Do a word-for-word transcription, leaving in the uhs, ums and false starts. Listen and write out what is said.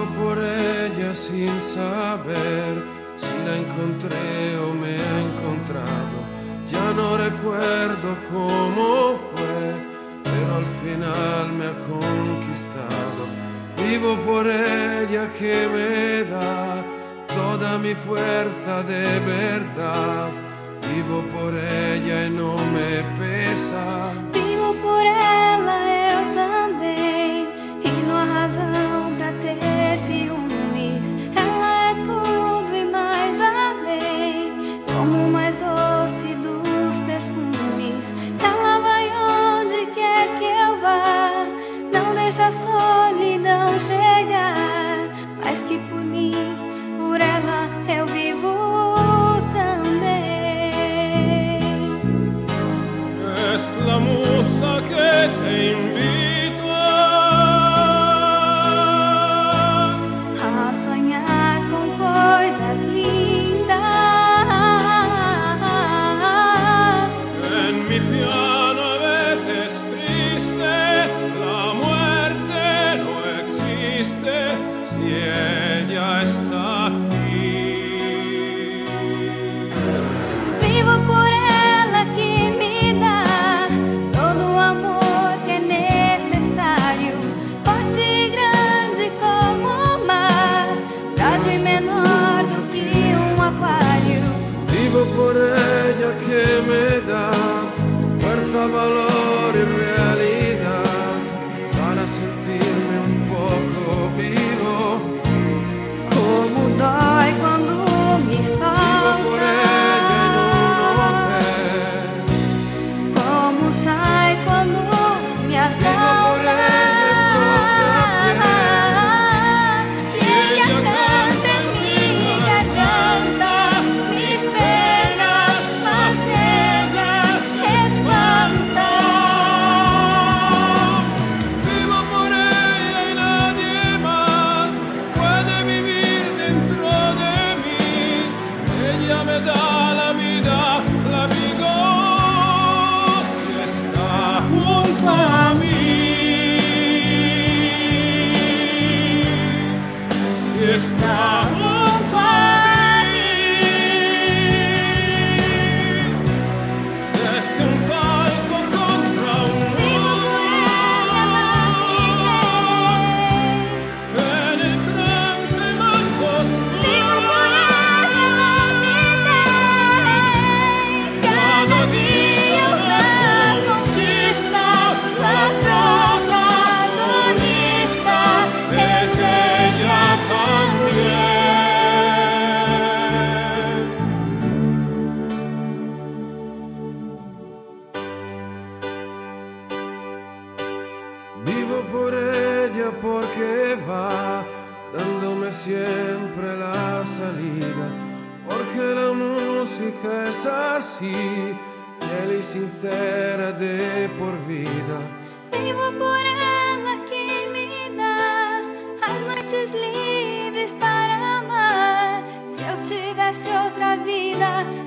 por ella sin saber si la encontré o me ha encontrado. Ya no recuerdo cómo fue, pero al final me ha conquistado. Vivo por ella que me da toda mi fuerza de verdad. Vivo por ella e não me pesa. Vivo por ela, eu também, e não há razão pra ter ciúmes. Ela é tudo e mais além, como o mais doce dos perfumes. Ela vai onde quer que eu vá, não deixa a solidão chegar. Mais que por mim, por ela eu vivo também. Es la musa que te invita a sonhar com coisas lindas. en mi piano a veces triste. La muerte no existe si ella está aquí. Vivo por ela que me dá todo o amor que é necessário, forte e grande como o mar, frágil e menor do que um aquário. Vivo por ella que me da fuerza, valor y realidad para sentirme un poco vivo. Como dói quando me Vivo falta, por ella en un hotel. como sai quando me Vivo por assalta. ella en propia Se ella canta en mi garganta, mis penas más negras espanta. Vivo por ella y nadie más puede vivir dentro de mí. Ella me da la vida, la vivo si está junto a mí. Si está junto a mí. Desde un palco contra un Vivo por ella, la en el trance más oscuro. vivo por ella, la cada día una conquista, la protagonista es ella también. Vivo por ella porque va dándome siempre la salida, porque la música es así, fiel y sincera de por vida. Vivo por ela que me dá as noites livres para amar. Se eu tivesse outra vida,